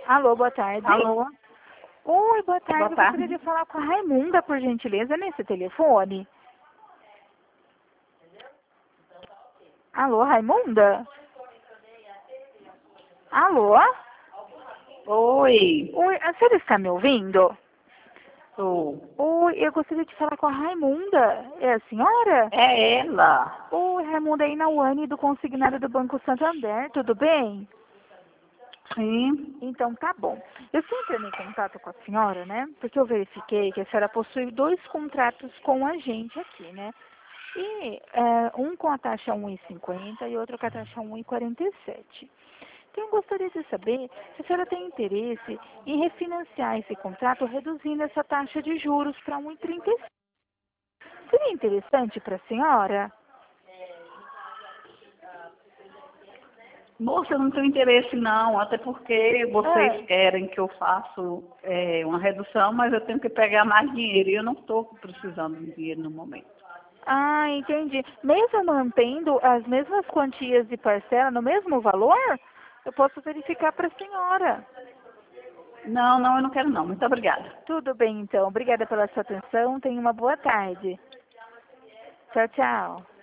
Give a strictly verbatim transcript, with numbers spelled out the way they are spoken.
Alô, boa tarde. Alô? Oi, boa tarde. Boa Eu tarde. gostaria de falar com a Raimunda, por gentileza, nesse telefone. Alô, Raimunda? Alô? Oi. Oi, a senhora está me ouvindo? Tô. Oi, eu gostaria de falar com a Raimunda. É a senhora? É ela. Oi, Raimunda, aí na Uane do consignado do Banco Santander, tudo bem? Sim. Então, tá bom. Eu sempre entrei em contato com a senhora, né? Porque eu verifiquei que a senhora possui dois contratos com a gente aqui, né? E é, um com a taxa um vírgula cinquenta e outro com a taxa um vírgula quarenta e sete. Então, eu gostaria de saber se a senhora tem interesse em refinanciar esse contrato reduzindo essa taxa de juros para um vírgula trinta e cinco. Seria interessante para a senhora? Moça, eu não tenho interesse não, até porque vocês Ah, querem que eu faça é, uma redução, mas eu tenho que pegar mais dinheiro e eu não estou precisando de dinheiro no momento. ah, entendi. Mesmo mantendo as mesmas quantias de parcela no mesmo valor, eu posso verificar para a senhora. Não, não, eu não quero não. Muito obrigada. Tudo bem, então. Obrigada pela sua atenção. Tenha uma boa tarde. Tchau, tchau.